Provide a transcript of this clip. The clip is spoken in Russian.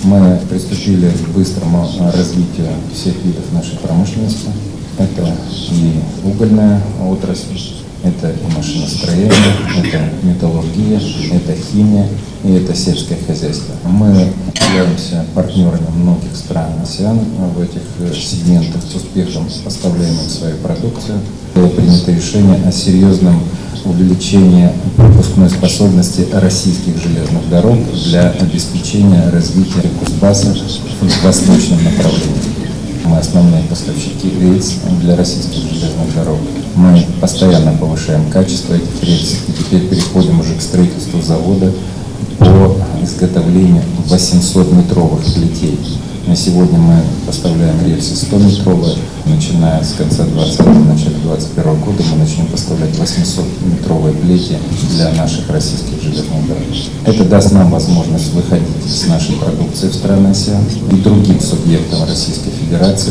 Мы приступили к быстрому развитию всех видов нашей промышленности. Это и угольная отрасль, это и машиностроение, это металлургия, это химия и это сельское хозяйство. Мы являемся партнерами многих стран АСЕАН в этих сегментах, с успехом поставляем им свою продукцию. Было принято решение о серьезном увеличении пропускной способности российских железных дорог для обеспечения развития Кузбасса в восточном направлении. Мы основные поставщики рельс для российских железных дорог. Мы постоянно повышаем качество этих рельс и теперь переходим уже к строительству завода по изготовлению 800-метровых плетей. На сегодня мы поставляем рельсы 100-метровые. Начиная с конца 2020, начала 2021 года мы начнем поставлять 800-метровые плети для наших российских железных дорог. Это даст нам возможность выходить с нашей продукцией в страны АСЕАН и другим субъектам Российской Федерации